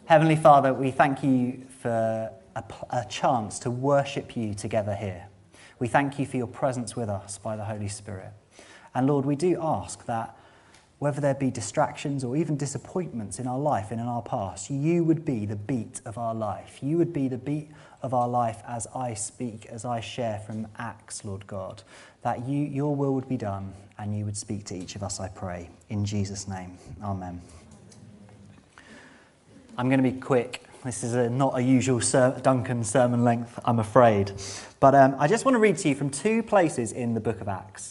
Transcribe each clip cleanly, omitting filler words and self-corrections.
Heavenly Father, we thank you for a chance to worship you together here. We thank you for your presence with us by the Holy Spirit. And Lord, we do ask that whether there be distractions or even disappointments in our life and in our past, you would be the beat of our life. You would be the beat of our life as I speak, as I share from Acts, Lord God, that your will would be done and you would speak to each of us, I pray. In Jesus' name, amen. I'm going to be quick. This is not a usual Duncan sermon length, I'm afraid. But I just want to read to you from two places in the book of Acts.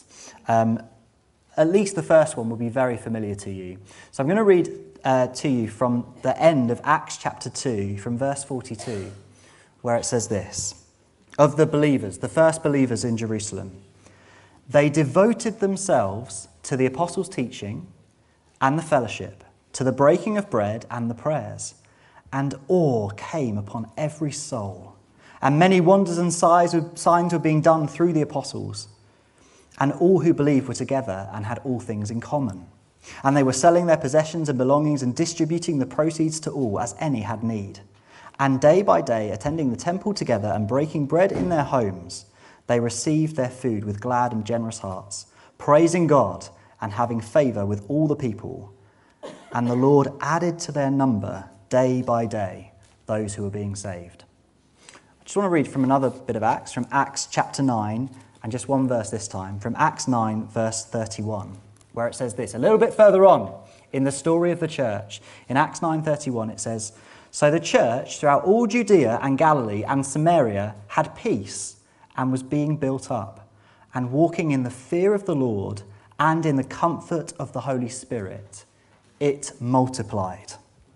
At least the first one will be very familiar to you. So I'm going to read to you from the end of Acts chapter 2, from verse 42, where it says this: "Of the believers, the first believers in Jerusalem, they devoted themselves to the apostles' teaching and the fellowship, to the breaking of bread and the prayers. And awe came upon every soul. And many wonders and signs were being done through the apostles. And all who believed were together and had all things in common. And they were selling their possessions and belongings and distributing the proceeds to all as any had need. And day by day, attending the temple together and breaking bread in their homes, they received their food with glad and generous hearts, praising God and having favour with all the people. And the Lord added to their number day by day those who were being saved." I just want to read from another bit of Acts, from Acts chapter 9, and just one verse this time, from Acts 9, verse 31, where it says this, a little bit further on in the story of the church. In Acts 9:31 it says, "So the church throughout all Judea and Galilee and Samaria had peace and was being built up, and walking in the fear of the Lord and in the comfort of the Holy Spirit, it multiplied."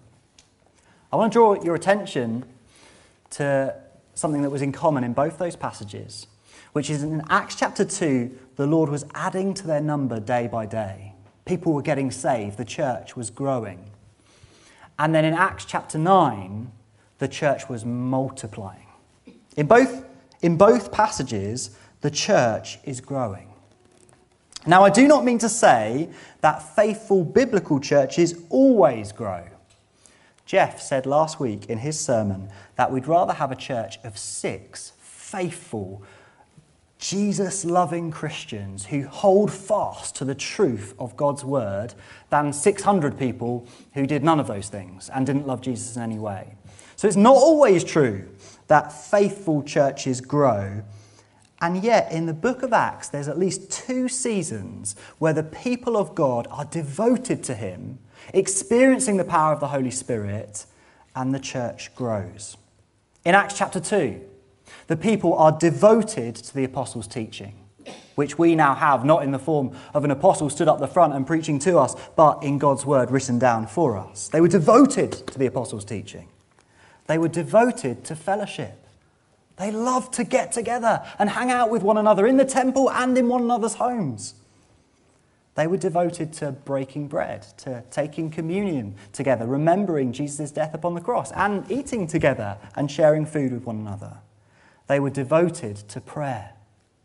I want to draw your attention to something that was in common in both those passages, which is in Acts chapter 2, the Lord was adding to their number day by day. People were getting saved, the church was growing. And then in Acts chapter 9, the church was multiplying. In both passages, the church is growing. Now, I do not mean to say that faithful biblical churches always grow. Jeff said last week in his sermon that we'd rather have a church of 6 faithful, Jesus-loving Christians who hold fast to the truth of God's word than 600 people who did none of those things and didn't love Jesus in any way. So it's not always true that faithful churches grow. And yet, in the book of Acts, there's at least 2 seasons where the people of God are devoted to him, experiencing the power of the Holy Spirit, and the church grows. In Acts chapter 2, the people are devoted to the apostles' teaching, which we now have not in the form of an apostle stood up the front and preaching to us, but in God's word written down for us. They were devoted to the apostles' teaching. They were devoted to fellowship. They loved to get together and hang out with one another in the temple and in one another's homes. They were devoted to breaking bread, to taking communion together, remembering Jesus' death upon the cross, and eating together and sharing food with one another. They were devoted to prayer.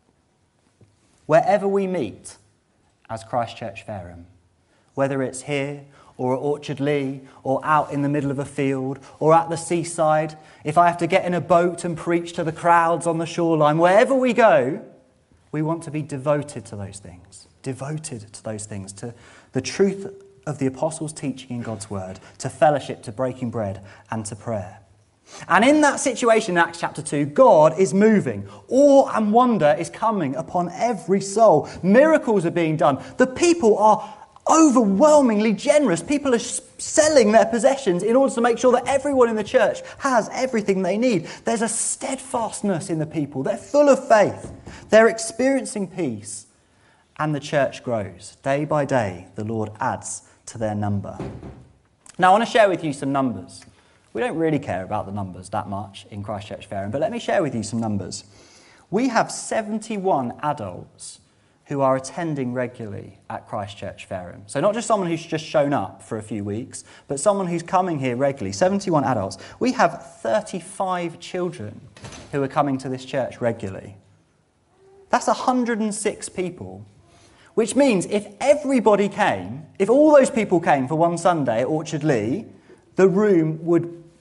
Wherever we meet as Christ Church Fareham, whether it's here or at Orchard Lee, or out in the middle of a field, or at the seaside, if I have to get in a boat and preach to the crowds on the shoreline, wherever we go, we want to be devoted to those things. Devoted to those things, to the truth of the apostles' teaching in God's word, to fellowship, to breaking bread, and to prayer. And in that situation in Acts chapter 2, God is moving. Awe and wonder is coming upon every soul. Miracles are being done. The people are overwhelmingly generous. People are selling their possessions in order to make sure that everyone in the church has everything they need. There's a steadfastness in the people. They're full of faith. They're experiencing peace. And the church grows. Day by day, the Lord adds to their number. Now, I want to share with you some numbers. We don't really care about the numbers that much in Christ Church Fareham, but let me share with you some numbers. We have 71 adults who are attending regularly at Christ Church Fareham. So not just someone who's just shown up for a few weeks, but someone who's coming here regularly. 71 adults. We have 35 children who are coming to this church regularly. That's 106 people. Which means if everybody came, if all those people came for one Sunday at Orchard Lee, the room would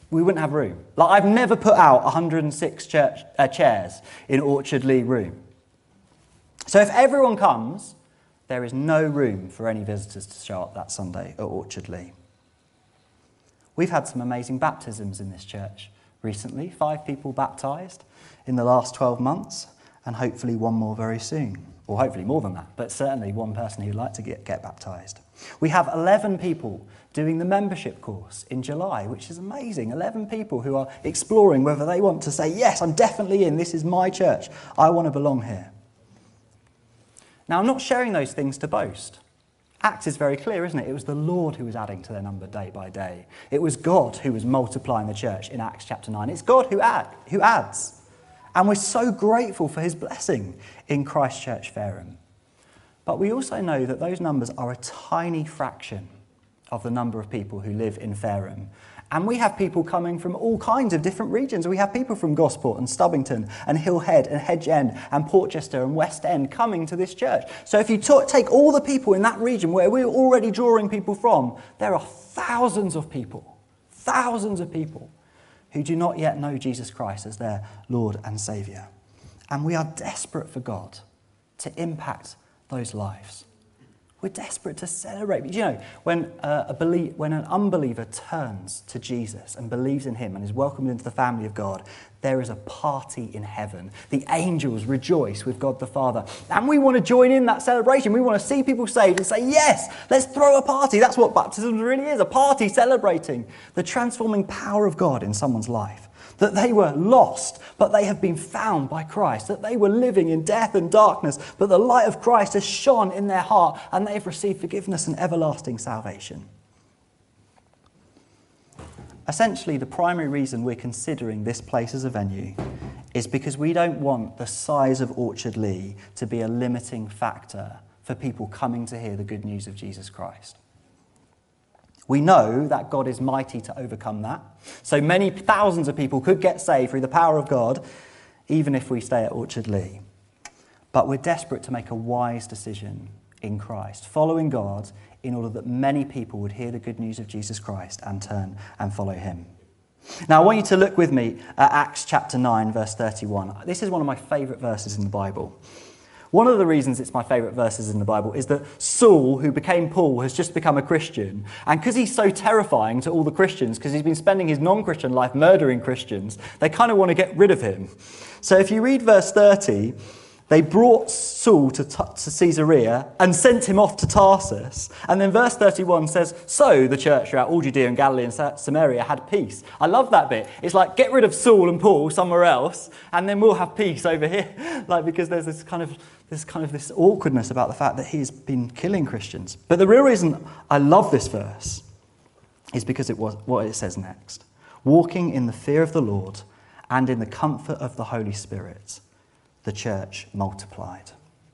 we wouldn't have room. Like, I've never put out 106 chairs in Orchard Lee room. So if everyone comes, there is no room for any visitors to show up that Sunday at Orchard Lee. We've had some amazing baptisms in this church recently. 5 people baptised in the last 12 months, and hopefully one more very soon. Or hopefully more than that, but certainly one person who'd like to get baptised. We have 11 people doing the membership course in July, which is amazing. 11 people who are exploring whether they want to say, yes, I'm definitely in, this is my church, I want to belong here. Now, I'm not sharing those things to boast. Acts is very clear, isn't it? It was the Lord who was adding to their number day by day. It was God who was multiplying the church in Acts chapter 9. It's God who adds. And we're so grateful for his blessing in Christ Church Fareham. But we also know that those numbers are a tiny fraction of the number of people who live in Fareham. And we have people coming from all kinds of different regions. We have people from Gosport and Stubbington and Hillhead and Hedge End and Portchester and West End coming to this church. So if you take all the people in that region where we're already drawing people from, there are thousands of people who do not yet know Jesus Christ as their Lord and Saviour. And we are desperate for God to impact those lives. We're desperate to celebrate. You know, when an unbeliever turns to Jesus and believes in him and is welcomed into the family of God, there is a party in heaven. The angels rejoice with God the Father. And we want to join in that celebration. We want to see people saved and say, yes, let's throw a party. That's what baptism really is, a party celebrating the transforming power of God in someone's life. That they were lost, but they have been found by Christ. That they were living in death and darkness, but the light of Christ has shone in their heart and they've received forgiveness and everlasting salvation. Essentially, the primary reason we're considering this place as a venue is because we don't want the size of Orchard Lee to be a limiting factor for people coming to hear the good news of Jesus Christ. We know that God is mighty to overcome that. So many thousands of people could get saved through the power of God, even if we stay at Orchard Lee. But we're desperate to make a wise decision in Christ, following God in order that many people would hear the good news of Jesus Christ and turn and follow him. Now, I want you to look with me at Acts chapter 9, verse 31. This is one of my favourite verses in the Bible. One of the reasons it's my favourite verses in the Bible is that Saul, who became Paul, has just become a Christian. And because he's so terrifying to all the Christians, because he's been spending his non-Christian life murdering Christians, they kind of want to get rid of him. So if you read verse 30, they brought Saul to Caesarea and sent him off to Tarsus. And then verse 31 says, so the church throughout all Judea and Galilee and Samaria had peace. I love that bit. It's like, get rid of Saul and Paul somewhere else, and then we'll have peace over here. Because there's this awkwardness about the fact that he's been killing Christians. But the real reason I love this verse is because it was what it says next. Walking in the fear of the Lord and in the comfort of the Holy Spirit, the church multiplied.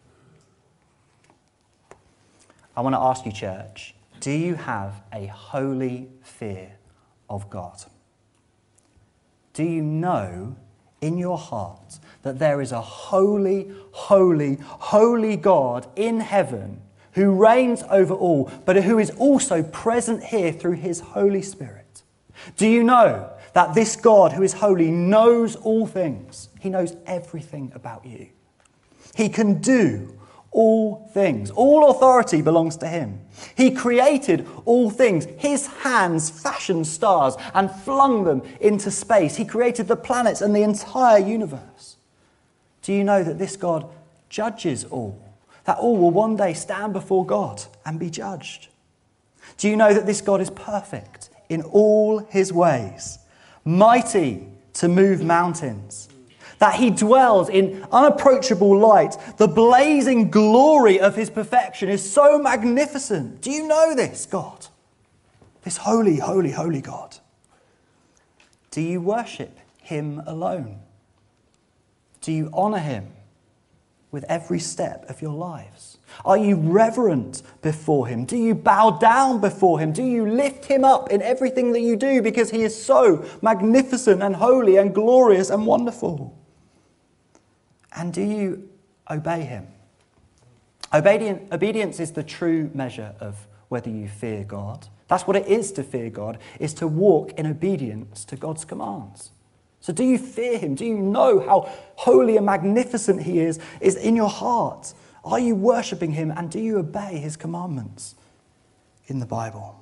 I want to ask you, church, do you have a holy fear of God? Do you know in your heart that there is a holy, holy, holy God in heaven who reigns over all, but who is also present here through his Holy Spirit? Do you know that this God who is holy knows all things? He knows everything about you. He can do all things. All authority belongs to him. He created all things. His hands fashioned stars and flung them into space. He created the planets and the entire universe. Do you know that this God judges all? That all will one day stand before God and be judged? Do you know that this God is perfect in all his ways? Mighty to move mountains, that he dwells in unapproachable light. The blazing glory of his perfection is so magnificent. Do you know this God? This holy, holy, holy God. Do you worship him alone? Do you honour him with every step of your lives? Are you reverent before him? Do you bow down before him? Do you lift him up in everything that you do because he is so magnificent and holy and glorious and wonderful? And do you obey him? Obedience is the true measure of whether you fear God. That's what it is to fear God, is to walk in obedience to God's commands. So do you fear him? Do you know how holy and magnificent he is in your heart? Are you worshipping him, and do you obey his commandments in the Bible?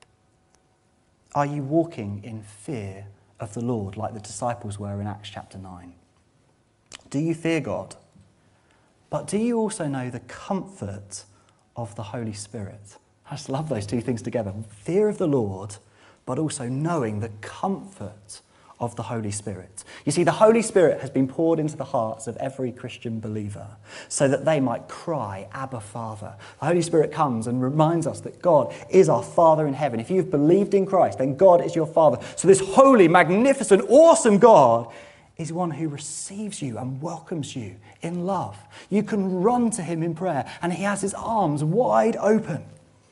Are you walking in fear of the Lord like the disciples were in Acts chapter 9? Do you fear God? But do you also know the comfort of the Holy Spirit? I just love those two things together. Fear of the Lord, but also knowing the comfort of the Holy Spirit. You see, the Holy Spirit has been poured into the hearts of every Christian believer so that they might cry, Abba, Father. The Holy Spirit comes and reminds us that God is our Father in heaven. If you've believed in Christ, then God is your Father. So this holy, magnificent, awesome God is one who receives you and welcomes you in love. You can run to him in prayer, and he has his arms wide open.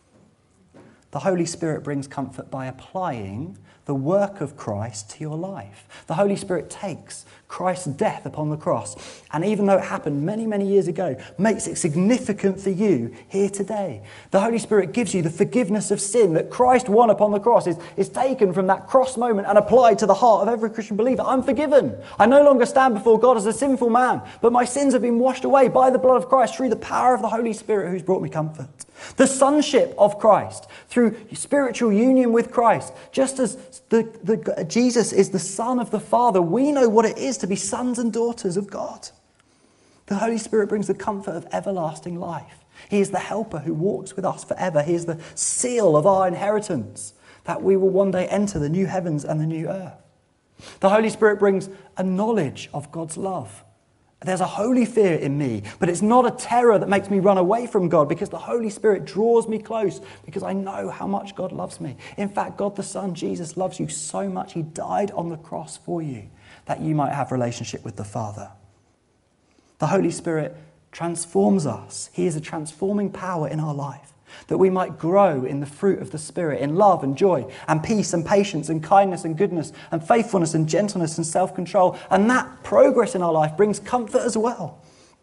The Holy Spirit brings comfort by applying the work of Christ to your life. The Holy Spirit takes Christ's death upon the cross, and even though it happened many, many years ago, makes it significant for you here today. The Holy Spirit gives you the forgiveness of sin that Christ won upon the cross, is taken from that cross moment and applied to the heart of every Christian believer. I'm forgiven. I no longer stand before God as a sinful man, but my sins have been washed away by the blood of Christ through the power of the Holy Spirit who's brought me comfort. The sonship of Christ, through spiritual union with Christ, just as Jesus is the Son of the Father, we know what it is to be sons and daughters of God. The Holy Spirit brings the comfort of everlasting life. He is the helper who walks with us forever. He is the seal of our inheritance, that we will one day enter the new heavens and the new earth. The Holy Spirit brings a knowledge of God's love. There's a holy fear in me, but it's not a terror that makes me run away from God, because the Holy Spirit draws me close because I know how much God loves me. In fact, God the Son, Jesus, loves you so much, he died on the cross for you that you might have relationship with the Father. The Holy Spirit transforms us. He is a transforming power in our life, that we might grow in the fruit of the Spirit, in love and joy and peace and patience and kindness and goodness and faithfulness and gentleness and self-control. And that progress in our life brings comfort as well.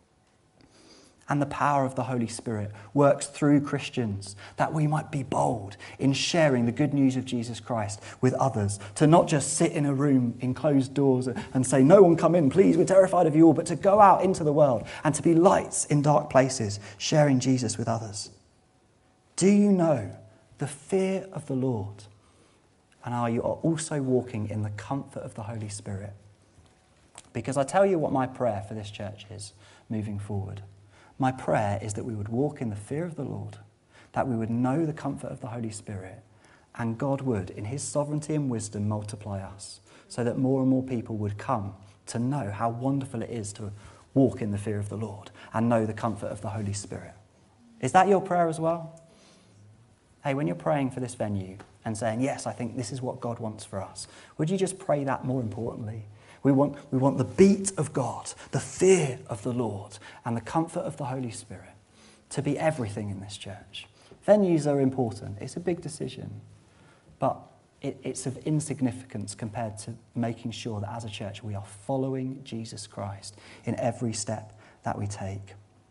And the power of the Holy Spirit works through Christians, that we might be bold in sharing the good news of Jesus Christ with others, to not just sit in a room in closed doors and say, no one come in, please, we're terrified of you all, but to go out into the world and to be lights in dark places, sharing Jesus with others. Do you know the fear of the Lord? And are you also walking in the comfort of the Holy Spirit? Because I tell you what my prayer for this church is moving forward. My prayer is that we would walk in the fear of the Lord, that we would know the comfort of the Holy Spirit, and God would, in his sovereignty and wisdom, multiply us so that more and more people would come to know how wonderful it is to walk in the fear of the Lord and know the comfort of the Holy Spirit. Is that your prayer as well? Hey, when you're praying for this venue and saying, yes, I think this is what God wants for us, would you just pray that more importantly? We want the beat of God, the fear of the Lord, and the comfort of the Holy Spirit to be everything in this church. Venues are important. It's a big decision, but it's of insignificance compared to making sure that as a church we are following Jesus Christ in every step that we take.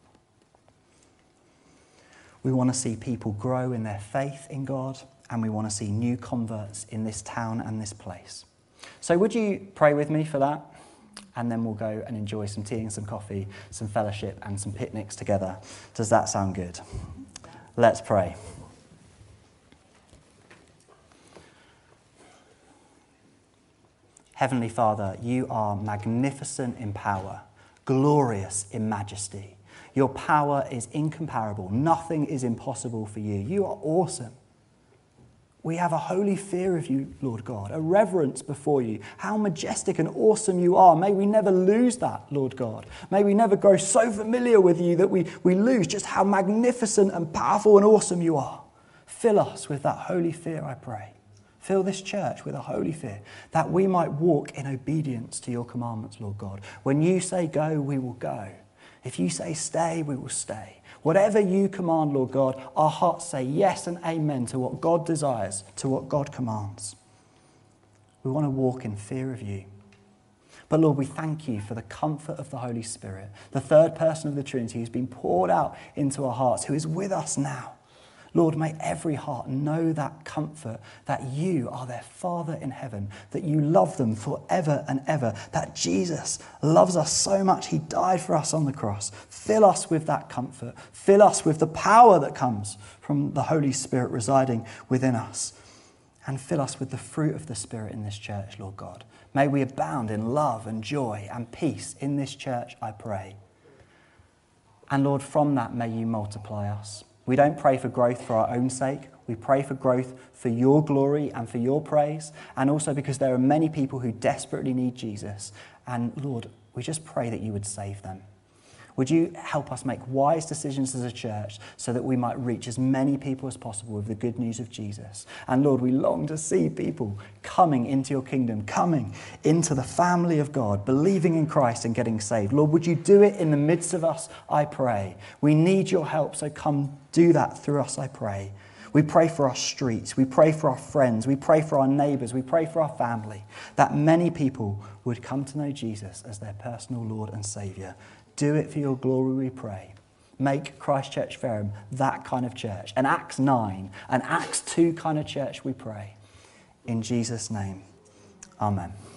We want to see people grow in their faith in God, and we want to see new converts in this town and this place. So would you pray with me for that? And then we'll go and enjoy some tea and some coffee, some fellowship and some picnics together. Does that sound good? Let's pray. Heavenly Father, you are magnificent in power, glorious in majesty. Your power is incomparable. Nothing is impossible for you. You are awesome. We have a holy fear of you, Lord God, a reverence before you. How majestic and awesome you are. May we never lose that, Lord God. May we never grow so familiar with you that we lose just how magnificent and powerful and awesome you are. Fill us with that holy fear, I pray. Fill this church with a holy fear, that we might walk in obedience to your commandments, Lord God. When you say go, we will go. If you say stay, we will stay. Whatever you command, Lord God, our hearts say yes and amen to what God desires, to what God commands. We want to walk in fear of you. But Lord, we thank you for the comfort of the Holy Spirit, the third person of the Trinity who's been poured out into our hearts, who is with us now. Lord, may every heart know that comfort that you are their Father in heaven, that you love them forever and ever, that Jesus loves us so much he died for us on the cross. Fill us with that comfort. Fill us with the power that comes from the Holy Spirit residing within us. And fill us with the fruit of the Spirit in this church, Lord God. May we abound in love and joy and peace in this church, I pray. And Lord, from that, may you multiply us. We don't pray for growth for our own sake. We pray for growth for your glory and for your praise, and also because there are many people who desperately need Jesus. And Lord, we just pray that you would save them. Would you help us make wise decisions as a church so that we might reach as many people as possible with the good news of Jesus? And Lord, we long to see people coming into your kingdom, coming into the family of God, believing in Christ and getting saved. Lord, would you do it in the midst of us, I pray. We need your help, so come do that through us, I pray. We pray for our streets, we pray for our friends, we pray for our neighbours, we pray for our family, that many people would come to know Jesus as their personal Lord and Saviour. Do it for your glory, we pray. Make Christchurch Fareham that kind of church. An Acts 9, an Acts 2 kind of church, we pray. In Jesus' name, amen.